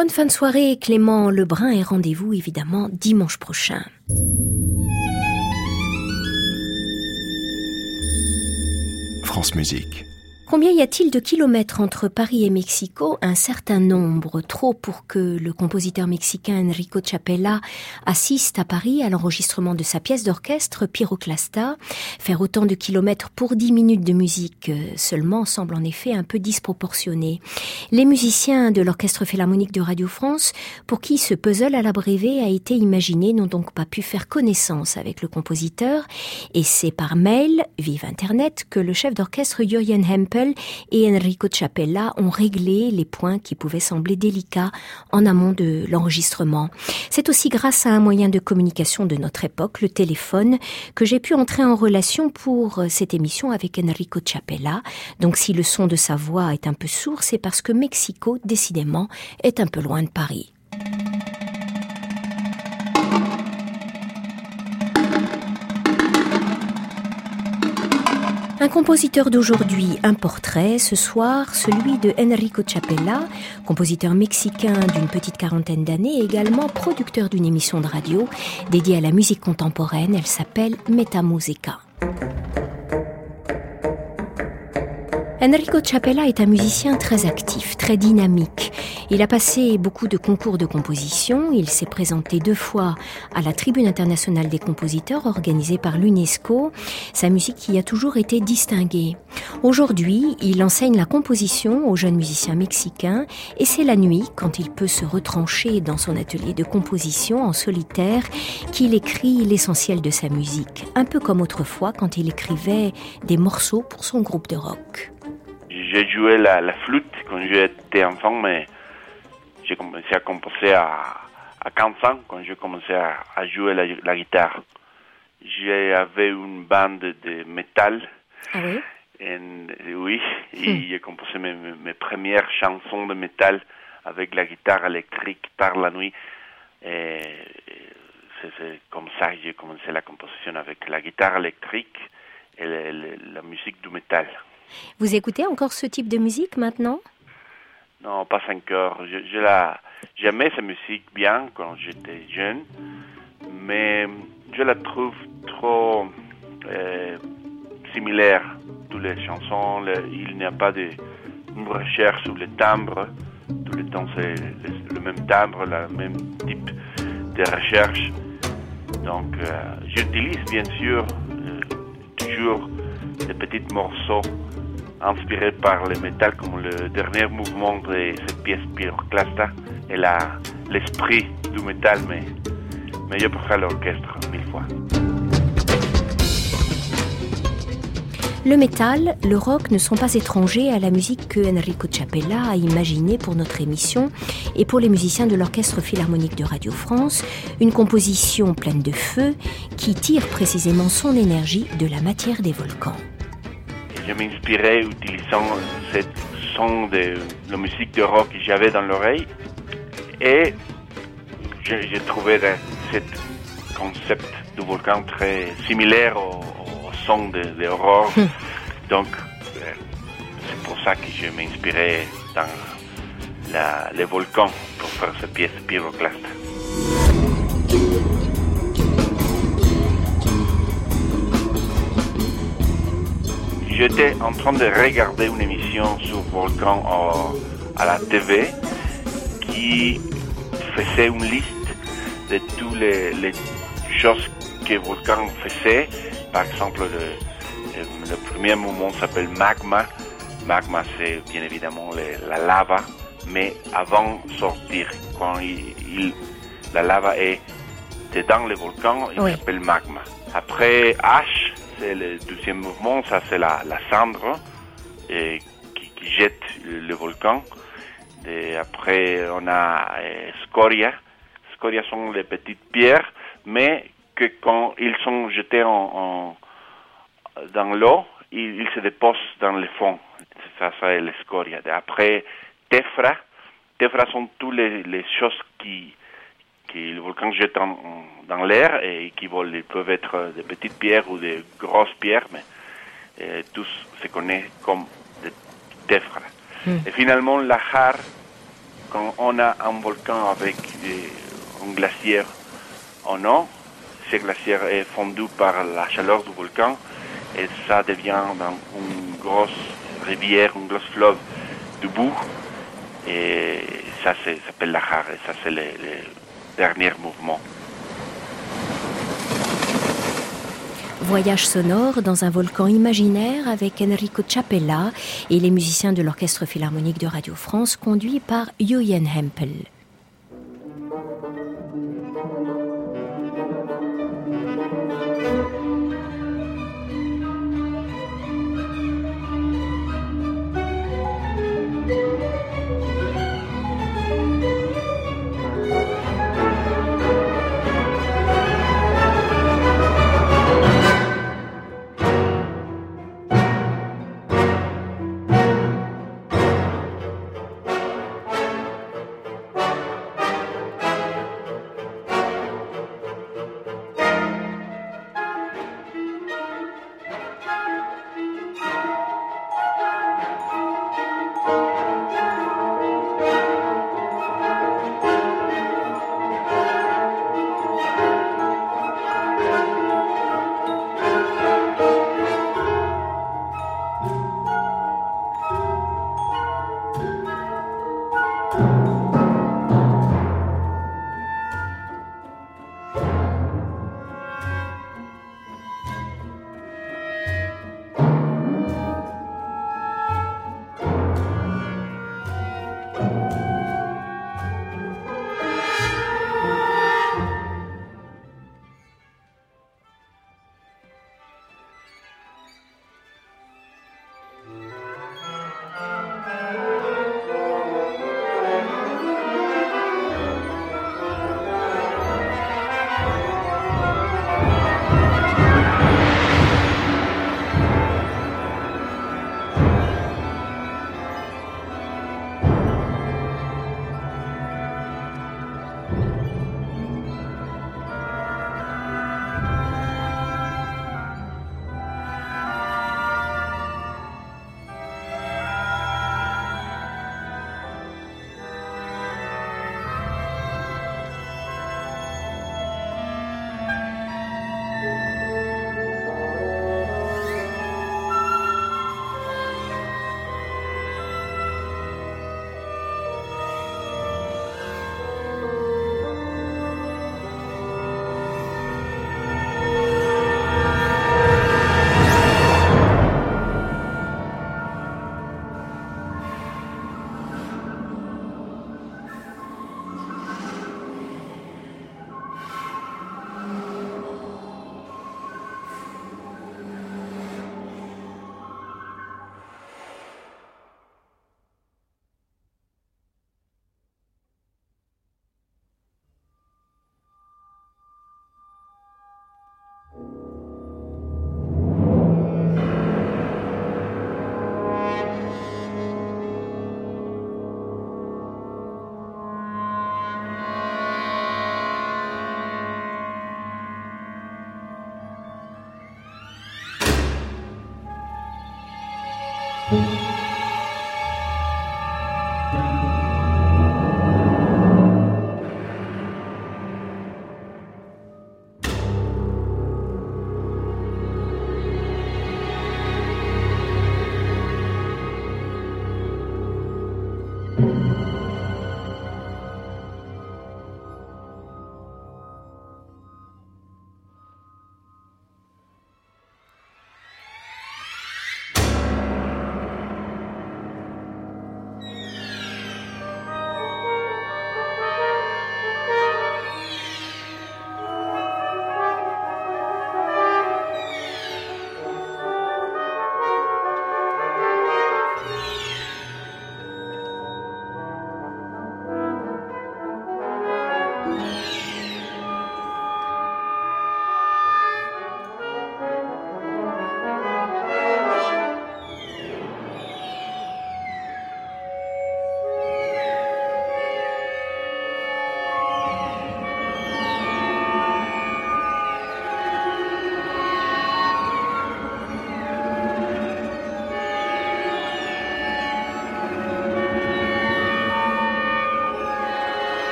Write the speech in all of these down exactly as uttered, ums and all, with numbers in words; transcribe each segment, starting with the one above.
Bonne fin de soirée, Clément Lebrun, et rendez-vous évidemment dimanche prochain. France Musique. Combien y a-t-il de kilomètres entre Paris et Mexico? Un certain nombre, trop pour que le compositeur mexicain Enrico Chapela assiste à Paris à l'enregistrement de sa pièce d'orchestre Pyroclasta. Faire autant de kilomètres pour dix minutes de musique seulement semble en effet un peu disproportionné. Les musiciens de l'Orchestre Philharmonique de Radio France, pour qui ce puzzle à l'abrévé a été imaginé, n'ont donc pas pu faire connaissance avec le compositeur, et c'est par mail, vive Internet, que le chef d'orchestre Jürgen Hempel et Enrico Chapela ont réglé les points qui pouvaient sembler délicats en amont de l'enregistrement. C'est aussi grâce à un moyen de communication de notre époque, le téléphone, que j'ai pu entrer en relation pour cette émission avec Enrico Chapela. Donc si le son de sa voix est un peu sourd, c'est parce que Mexico, décidément, est un peu loin de Paris. Un compositeur d'aujourd'hui, un portrait, ce soir, celui de Enrico Chapela, compositeur mexicain d'une petite quarantaine d'années et également producteur d'une émission de radio dédiée à la musique contemporaine. Elle s'appelle Metamusica. Enrico Chapela est un musicien très actif, très dynamique. Il a passé beaucoup de concours de composition. Il s'est présenté deux fois à la Tribune internationale des compositeurs organisée par l'UNESCO. Sa musique y a toujours été distinguée. Aujourd'hui, il enseigne la composition aux jeunes musiciens mexicains et c'est la nuit, quand il peut se retrancher dans son atelier de composition en solitaire, qu'il écrit l'essentiel de sa musique. Un peu comme autrefois quand il écrivait des morceaux pour son groupe de rock. J'ai joué la, la flûte quand j'étais enfant, mais j'ai commencé à composer à, à quinze ans, quand j'ai commencé à, à jouer la, la guitare. J'avais une bande de métal. Ah oui? Et, oui, et hmm. j'ai composé mes, mes premières chansons de métal avec la guitare électrique par la nuit. Et c'est, c'est comme ça que j'ai commencé la composition avec la guitare électrique et le, le, la musique du métal. Vous écoutez encore ce type de musique maintenant? Non, pas encore. Je, je la, j'aimais cette musique bien quand j'étais jeune, mais je la trouve trop euh, similaire. Toutes les chansons, le, il n'y a pas de une recherche sur le timbre. Tout le temps, c'est le, le même timbre, le même type de recherche. Donc, euh, j'utilise bien sûr euh, toujours des petits morceaux inspiré par le métal, comme le dernier mouvement de cette pièce Pyroclasta et la, l'esprit du métal, mais, mais je préfère l'orchestre mille fois. Le métal, le rock ne sont pas étrangers à la musique que Enrico Chapela a imaginée pour notre émission et pour les musiciens de l'Orchestre Philharmonique de Radio France, une composition pleine de feu qui tire précisément son énergie de la matière des volcans. Je m'inspirais utilisant ce son de la musique de rock que j'avais dans l'oreille et j'ai trouvé ce concept du volcan très similaire au, au son de, de Aurore. Hum. Donc, c'est pour ça que je m'inspirais dans la, les volcans pour faire cette pièce Pyroclasta. J'étais en train de regarder une émission sur Volcan à la T V qui faisait une liste de toutes les, les choses que Volcan faisait. Par exemple, le, le premier mouvement s'appelle magma. Magma, c'est bien évidemment le, la lava, mais avant de sortir, quand il, il, la lava est dedans le volcan, il oui. s'appelle magma. Après H, c'est le deuxième mouvement, ça c'est la, la cendre et, qui, qui jette le, le volcan. Et après on a euh, scoria. Scoria sont les petites pierres, mais que quand ils sont jetés en, en, dans l'eau, ils, ils se déposent dans le fond. Ça c'est la scoria. Et après tephra. Tephra sont toutes les, les choses qui que le volcan jette en, en, dans l'air et qui volent. Ils peuvent être des petites pierres ou des grosses pierres, mais euh, tous se connaissent comme des tephra. Mm. Et finalement, la jarre, quand on a un volcan avec des, un glaciaire au nord, ce glaciaire est fondu par la chaleur du volcan et ça devient dans une grosse rivière, une grosse fleuve de boue. Et ça, ça s'appelle la Jare, et ça, c'est le, le dernier mouvement. Voyage sonore dans un volcan imaginaire avec Enrico Chapela et les musiciens de l'Orchestre Philharmonique de Radio France, conduits par Julian Hempel.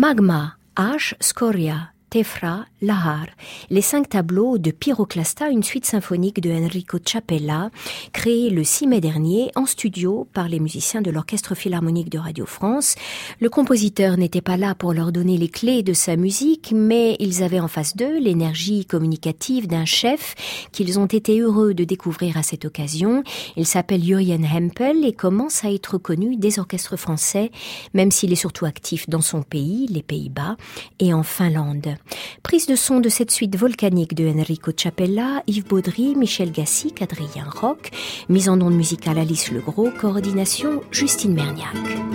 Magma, Ash, Scoria, Tefra, Lahar, les cinq tableaux de Pyroclasta, une suite symphonique de Enrico Ciappella, créée le six mai dernier en studio par les musiciens de l'Orchestre Philharmonique de Radio France. Le compositeur n'était pas là pour leur donner les clés de sa musique, mais ils avaient en face d'eux l'énergie communicative d'un chef qu'ils ont été heureux de découvrir à cette occasion. Il s'appelle Jurjen Hempel et commence à être connu des orchestres français, même s'il est surtout actif dans son pays, les Pays-Bas, et en Finlande. Prise de son de cette suite volcanique de Enrico Ciappella, Yves Baudry, Michel Gassic, Adrien Roch, mise en onde musicale Alice Legros, coordination Justine Merniac.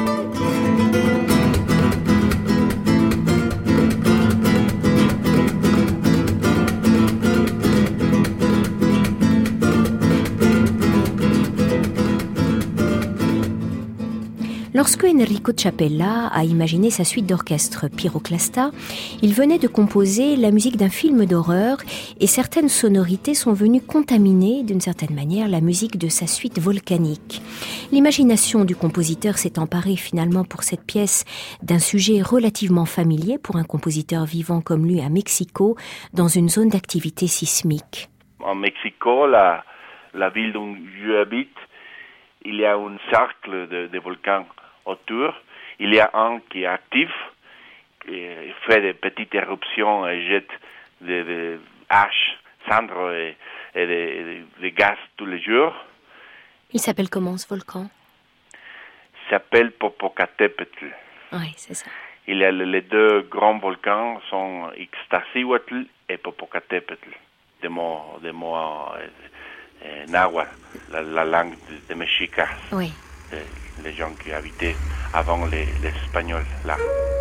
Lorsque Enrico Ciappella a imaginé sa suite d'orchestre Pyroclasta, il venait de composer la musique d'un film d'horreur et certaines sonorités sont venues contaminer, d'une certaine manière, la musique de sa suite volcanique. L'imagination du compositeur s'est emparée finalement pour cette pièce d'un sujet relativement familier pour un compositeur vivant comme lui à Mexico, dans une zone d'activité sismique. En Mexico, la, la ville où je habite, il y a un cercle de, de volcans autour. Il y a un qui est actif, qui fait des petites éruptions et jette des, des haches, cendres et, et des, des, des gaz tous les jours. Il s'appelle comment ce volcan? Il s'appelle Popocatépetl. Oui, c'est ça. Il y a les deux grands volcans sont Ixtaccíhuatl et Popocatépetl, des mots, des mots euh, náhuatl, la, la langue des de Mexicas. Oui. De, les gens qui habitaient avant les, les Espagnols là.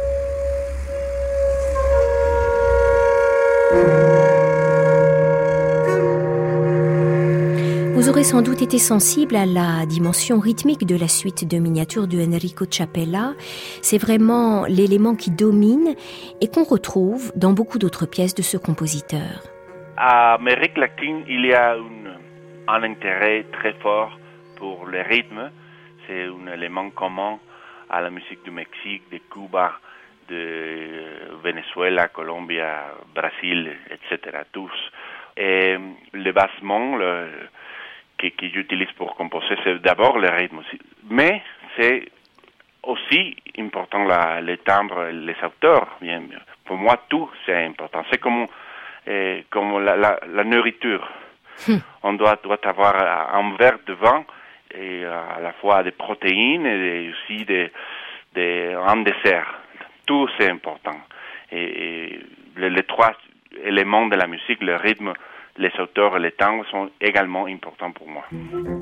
Vous aurez sans doute été sensible à la dimension rythmique de la suite de miniatures de Enrico Ciappella. C'est vraiment l'élément qui domine et qu'on retrouve dans beaucoup d'autres pièces de ce compositeur. À Amérique latine, il y a une, un intérêt très fort pour le rythme. C'est un élément commun à la musique du Mexique, de Cuba, de Venezuela, Colombie, Brésil, et cetera. Tous. Et le bassement le, que, que j'utilise pour composer, c'est d'abord le rythme aussi. Mais c'est aussi important la, les timbres, les auteurs. Bien, pour moi, tout c'est important. C'est comme, euh, comme la, la, la nourriture. Hmm. On doit, doit avoir un verre de vin et à la fois des protéines et aussi des, des, un dessert. Tout c'est important. Et, et les, les trois éléments de la musique, le rythme, les auteurs et les timbres sont également importants pour moi.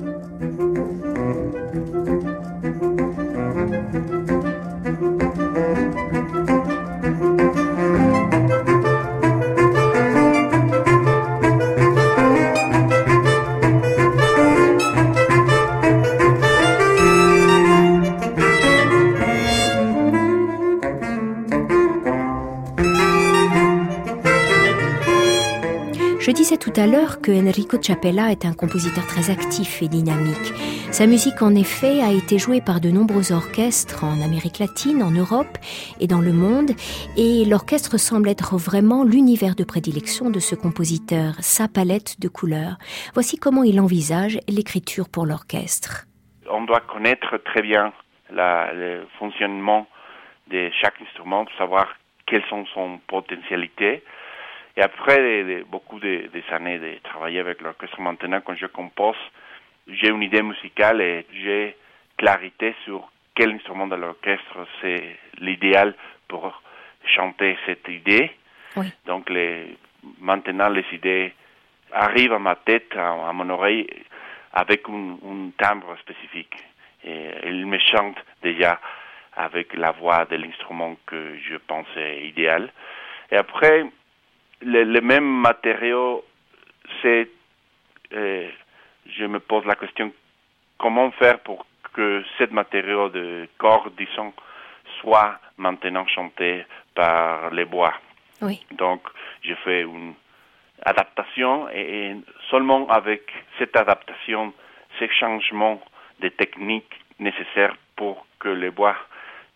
Je disais tout à l'heure que Enrico Ciappella est un compositeur très actif et dynamique. Sa musique, en effet, a été jouée par de nombreux orchestres en Amérique latine, en Europe et dans le monde. Et l'orchestre semble être vraiment l'univers de prédilection de ce compositeur, sa palette de couleurs. Voici comment il envisage l'écriture pour l'orchestre. On doit connaître très bien la, le fonctionnement de chaque instrument, pour savoir quelles sont son potentialités. Et après beaucoup de, des années de travailler avec l'orchestre, maintenant, quand je compose, j'ai une idée musicale et j'ai clarité sur quel instrument de l'orchestre c'est l'idéal pour chanter cette idée. Oui. Donc, les, maintenant, les idées arrivent à ma tête, à, à mon oreille, avec un, un timbre spécifique. Et ils me chantent déjà avec la voix de l'instrument que je pense est idéal. Et après, Le, le même matériau, c'est, euh, je me pose la question, comment faire pour que ce matériau de cordes, disons, soit maintenant chanté par les bois. Oui. Donc, je fais une adaptation et, et seulement avec cette adaptation, ces changements de techniques nécessaires pour que les bois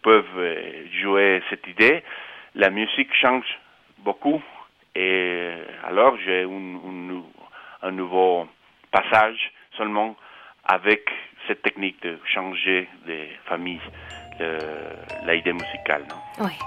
peuvent jouer cette idée. La musique change beaucoup et alors j'ai un, un, un nouveau passage seulement avec cette technique de changer de famille, le, l'idée musicale. Non? Oui.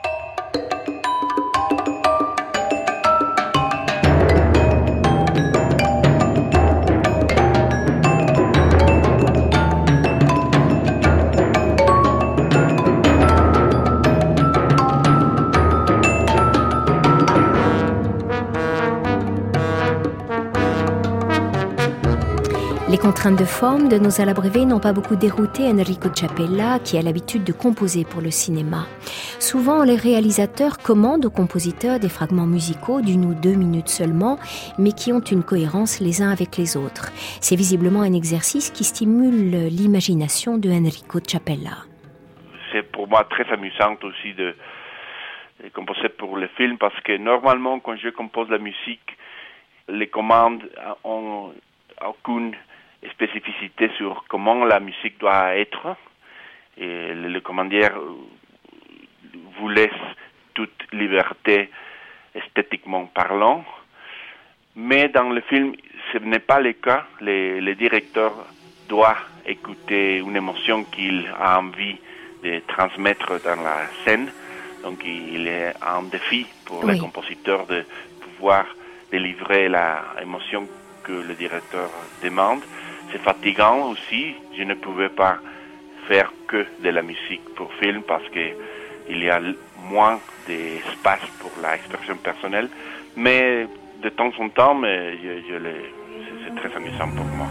Les contraintes de forme de Nos Alabrévé n'ont pas beaucoup dérouté Enrico Chiapella, qui a l'habitude de composer pour le cinéma. Souvent, les réalisateurs commandent aux compositeurs des fragments musicaux d'une ou deux minutes seulement, mais qui ont une cohérence les uns avec les autres. C'est visiblement un exercice qui stimule l'imagination de Enrico Chiapella. C'est pour moi très amusant aussi de, de composer pour le film, parce que normalement, quand je compose la musique, les commandes ont aucune spécificité sur comment la musique doit être. Et le, le commandier vous laisse toute liberté esthétiquement parlant. Mais dans le film, ce n'est pas le cas. Le, le directeur doit écouter une émotion qu'il a envie de transmettre dans la scène. Donc il est un défi pour oui. les compositeurs de pouvoir délivrer la émotion que le directeur demande. C'est fatigant aussi. Je ne pouvais pas faire que de la musique pour film parce que il y a moins d'espace pour l'expression personnelle. Mais de temps en temps, mais je, je les, c'est, c'est très amusant pour moi.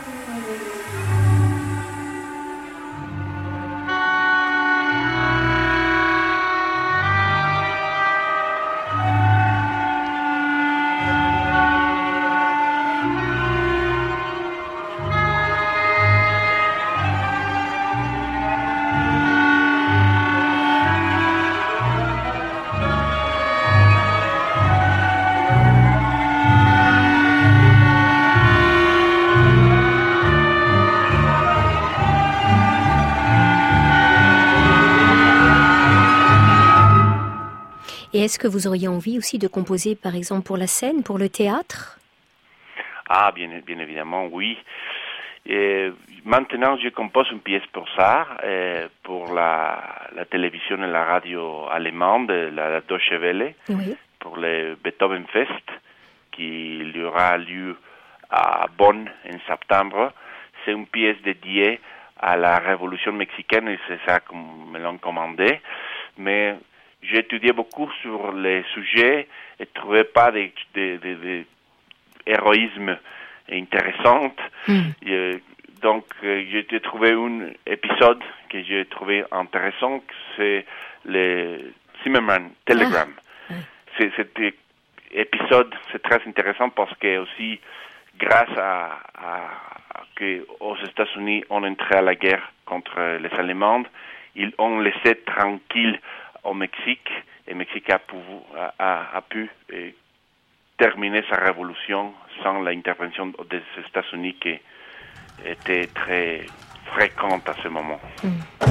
Et est-ce que vous auriez envie aussi de composer, par exemple, pour la scène, pour le théâtre? Ah, bien, bien évidemment, oui. Et maintenant, je compose une pièce pour ça, et pour la, la télévision et la radio allemande, la, la Deutsche Welle, oui. pour le Beethoven Fest, qui aura lieu à Bonn en septembre. C'est une pièce dédiée à la Révolution mexicaine, et c'est ça qu'on me l'a commandé. Mais j'ai étudié beaucoup sur les sujets et ne trouvais pas de, de, de, de héroïsme intéressant. Mm. Et, donc, euh, j'ai trouvé un épisode que j'ai trouvé intéressant, c'est le Zimmerman Telegram. Ah. C'est, cet épisode, c'est très intéressant parce que aussi, grâce à, à, à que aux États-Unis on entré à la guerre contre les Allemands, ils ont laissé tranquille au Mexique, et le Mexique a pu, a, a pu eh, terminer sa révolution sans l'intervention des États-Unis qui était très fréquente à ce moment. Mm.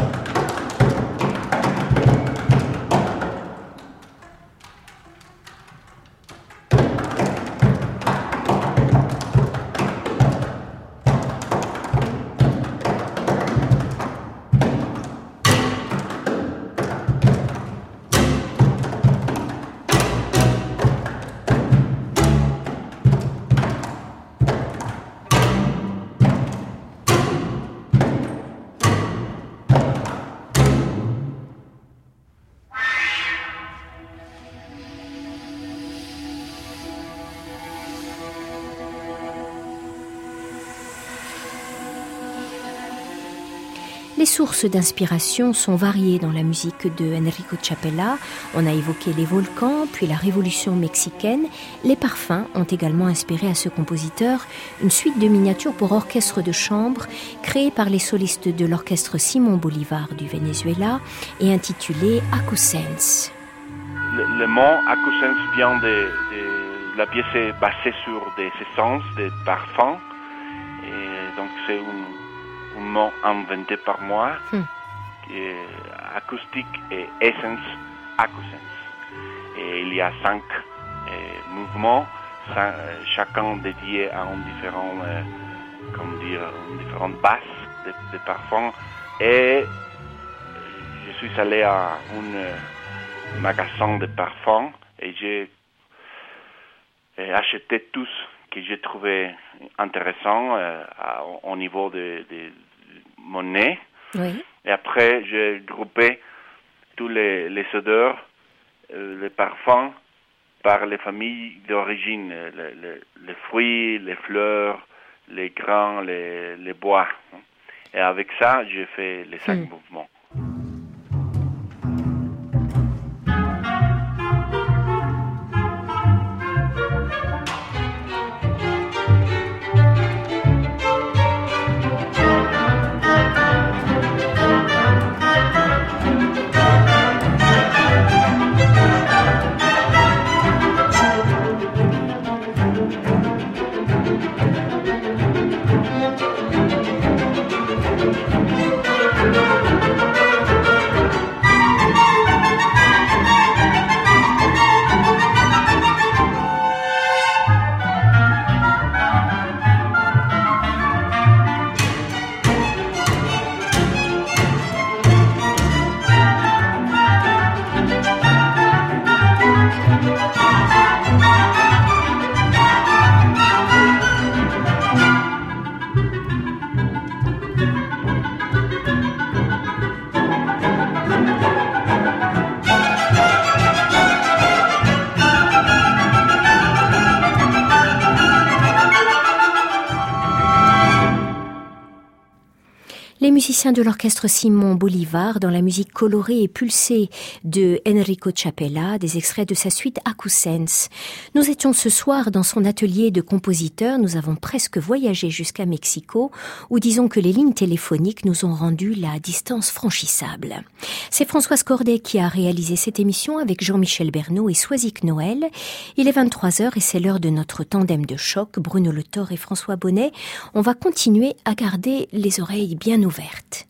Les sources d'inspiration sont variées dans la musique de Enrico Chiapella. On a évoqué les volcans, puis la révolution mexicaine. Les parfums ont également inspiré à ce compositeur une suite de miniatures pour orchestre de chambre créée par les solistes de l'orchestre Simon Bolivar du Venezuela et intitulée Acousense. Le, le mot Acousense vient de, de la pièce est basée sur des essences, des parfums, et donc c'est une un mot inventé par moi, hmm. euh, acoustique et Essence Acousense. Et il y a cinq euh, mouvements, cinq, euh, chacun dédié à un différent, euh, comment dire, une différente basse de, de parfum. Et je suis allé à un euh, magasin de parfums et j'ai euh, acheté tous que j'ai trouvé intéressants euh, à, au niveau de, de mon nez. Oui. Et après, j'ai groupé tous les, les odeurs, euh, les parfums, par les familles d'origine, les, les, les fruits, les fleurs, les grains, les, les bois. Et avec ça, j'ai fait les cinq mmh. mouvements. Les musiciens de l'orchestre Simon Bolivar dans la musique colorée et pulsée de Enrico Chiappella, des extraits de sa suite Acousense. Nous étions ce soir dans son atelier de compositeur, nous avons presque voyagé jusqu'à Mexico, où disons que les lignes téléphoniques nous ont rendu la distance franchissable. C'est Françoise Corday qui a réalisé cette émission avec Jean-Michel Bernot et Soisic Noël. Il est vingt-trois heures et c'est l'heure de notre tandem de choc, Bruno Le Thor et François Bonnet. On va continuer à garder les oreilles bien ouvertes.